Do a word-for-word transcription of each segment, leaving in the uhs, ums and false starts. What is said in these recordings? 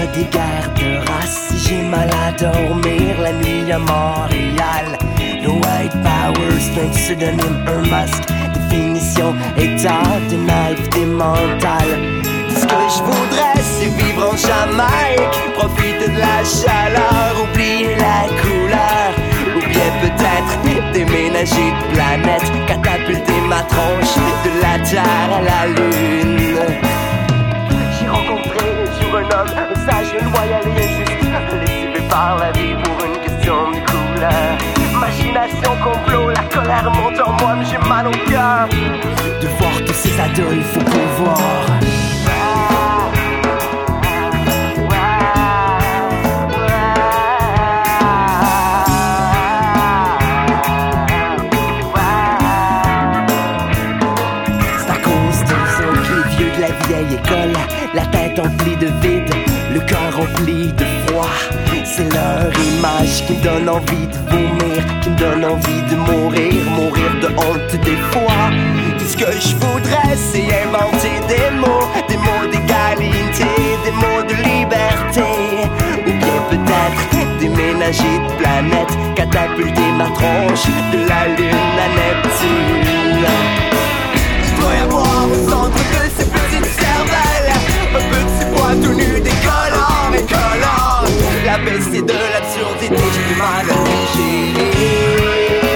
des guerres de race. Si j'ai mal à dormir la nuit à Montréal, le white power, c'est un pseudonyme, un masque. Définition, état de naïveté mentale. Ce que je voudrais, c'est vivre en Jamaïque, profiter de la chaleur, oublier la couleur, ou bien peut-être déménager de planète, catapulter ma tronche de la terre à la lune. J'ai rencontré un jour un homme, un sage, un loyal et injuste, lessivé par la vie pour une question de couleur. Machination, complot, la colère monte en moi, mais j'ai mal au cœur de voir tous ces ados, il faut pouvoir. Vieille école, la tête emplie de vide, le cœur rempli de froid. C'est leur image qui me donne envie de vomir, qui me donne envie de mourir, mourir de honte des fois. Tout ce que je voudrais, c'est inventer des mots, des mots d'égalité, des mots de liberté, ou bien peut-être déménager de planète, catapulter ma tronche de la lune à Neptune. Il doit y avoir au centre de ces petites cervelles un petit poids tout nu décollant, décollant. La bestie de l'absurdité, j'ai du mal à digérer.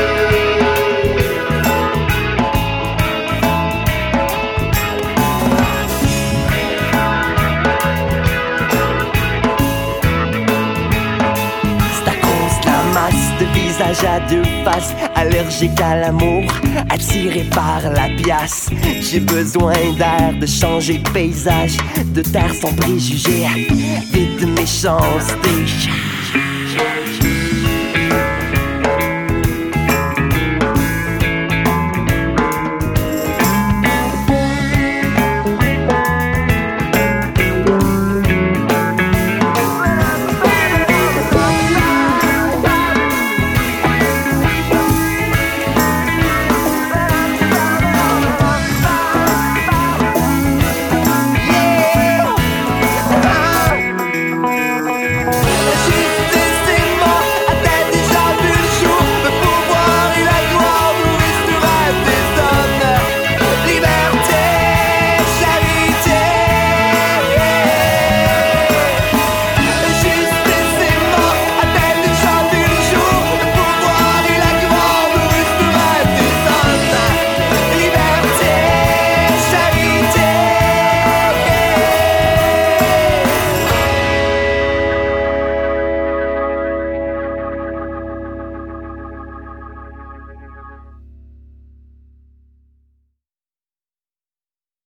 Visage à deux faces, allergique à l'amour, attiré par la pièce. J'ai besoin d'air, de changer de paysage, de terre sans préjugés, vide de méchanceté.